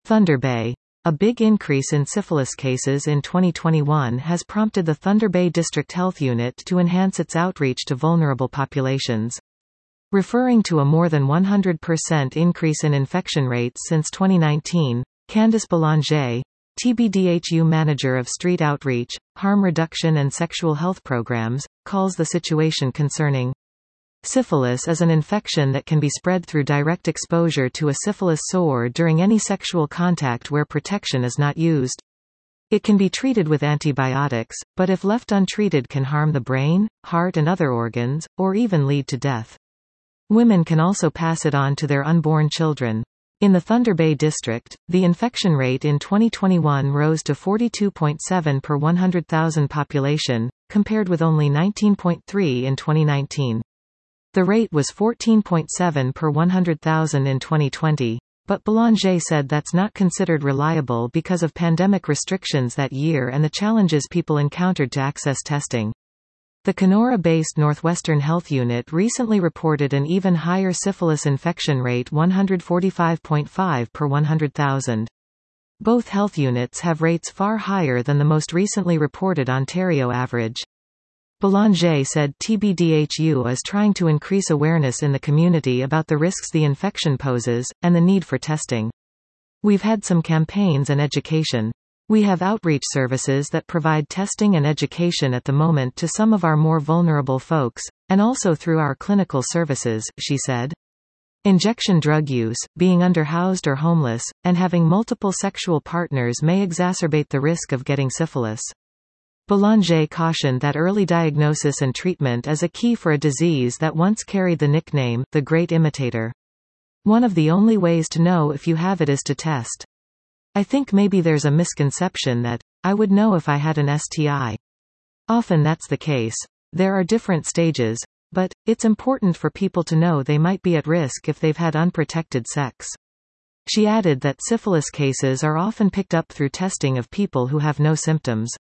Thunder Bay. A big increase in syphilis cases in 2021 has prompted the Thunder Bay District Health Unit to enhance its outreach to vulnerable populations. Referring to a more than 100% increase in infection rates since 2019, Candice Belanger, TBDHU Manager of Street Outreach, Harm Reduction and Sexual Health Programs, calls the situation concerning. Syphilis is an infection that can be spread through direct exposure to a syphilis sore during any sexual contact where protection is not used. It can be treated with antibiotics, but if left untreated can harm the brain, heart and other organs, or even lead to death. Women can also pass it on to their unborn children. In the Thunder Bay District, the infection rate in 2021 rose to 42.7 per 100,000 population, compared with only 19.3 in 2019. The rate was 14.7 per 100,000 in 2020, but Belanger said that's not considered reliable because of pandemic restrictions that year and the challenges people encountered to access testing. The Kenora-based Northwestern Health Unit recently reported an even higher syphilis infection rate, 145.5 per 100,000. Both health units have rates far higher than the most recently reported Ontario average. Belanger said TBDHU is trying to increase awareness in the community about the risks the infection poses, and the need for testing. We've had some campaigns and education. We have outreach services that provide testing and education at the moment to some of our more vulnerable folks, and also through our clinical services, she said. Injection drug use, being underhoused or homeless, and having multiple sexual partners may exacerbate the risk of getting syphilis. Belanger cautioned that early diagnosis and treatment is a key for a disease that once carried the nickname, the Great Imitator. One of the only ways to know if you have it is to test. I think maybe there's a misconception that, I would know if I had an STI. Often that's the case. There are different stages, but, it's important for people to know they might be at risk if they've had unprotected sex. She added that syphilis cases are often picked up through testing of people who have no symptoms.